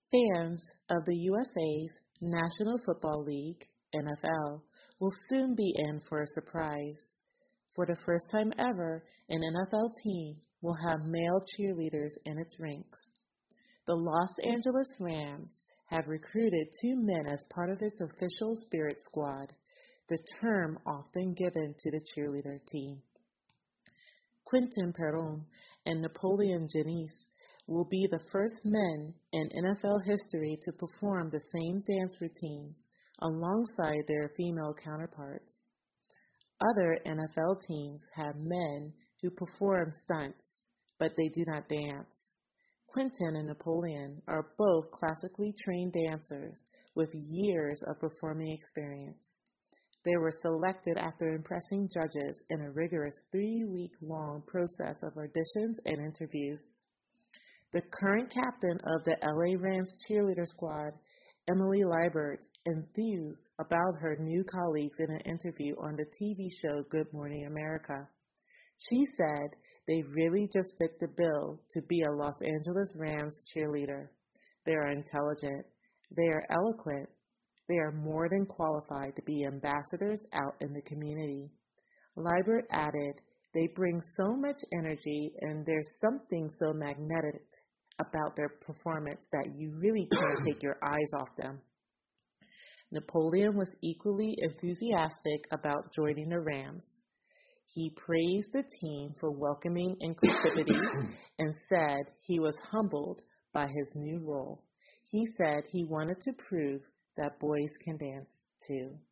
Fans of the USA's National Football League, NFL, will soon be in for a surprise. For the first time ever, an NFL team will have male cheerleaders in its ranks. The Los Angeles Rams have recruited 2 men as part of its official Spirit Squad, the term often given to the cheerleader team. Quentin Peron and Napoleon Genise will be the first men in NFL history to perform the same dance routines alongside their female counterparts. Other NFL teams have men who perform stunts, but they do not dance. Quentin and Napoleon are both classically trained dancers with years of performing experience. They were selected after impressing judges in a rigorous 3-week-long process of auditions and interviews. The current captain of the LA Rams cheerleader squad, Emily Liebert, enthused about her new colleagues in an interview on the TV show Good Morning America. She said they really just fit the bill to be a Los Angeles Rams cheerleader. They are intelligent. They are eloquent. They are more than qualified to be ambassadors out in the community. Liebert added, they bring so much energy and there's something so magnetic about their performance that you really can't take your eyes off them. Napoleon was equally enthusiastic about joining the Rams. He praised the team for welcoming inclusivity and said he was humbled by his new role. He said he wanted to prove that boys can dance too.